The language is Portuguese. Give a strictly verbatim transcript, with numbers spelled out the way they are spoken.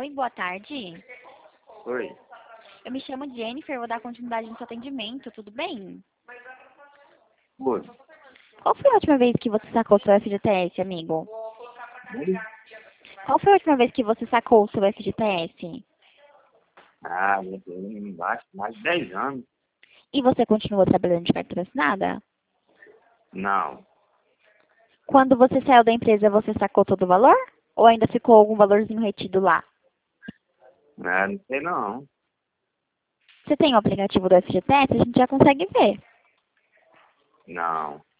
Oi, boa tarde. Oi. Eu me chamo Jennifer, vou dar continuidade no seu atendimento, tudo bem? Oi. Qual foi a última vez que você sacou seu F G T S, amigo? Oi? Qual foi a última vez que você sacou o seu F G T S? Ah, eu tenho embaixo mais de dez anos. E você continua trabalhando de carteira assinada? Não. Quando você saiu da empresa, você sacou todo o valor? Ou ainda ficou algum valorzinho retido lá? Não, não sei não. Você tem o aplicativo do F G T S? A gente já consegue ver. Não.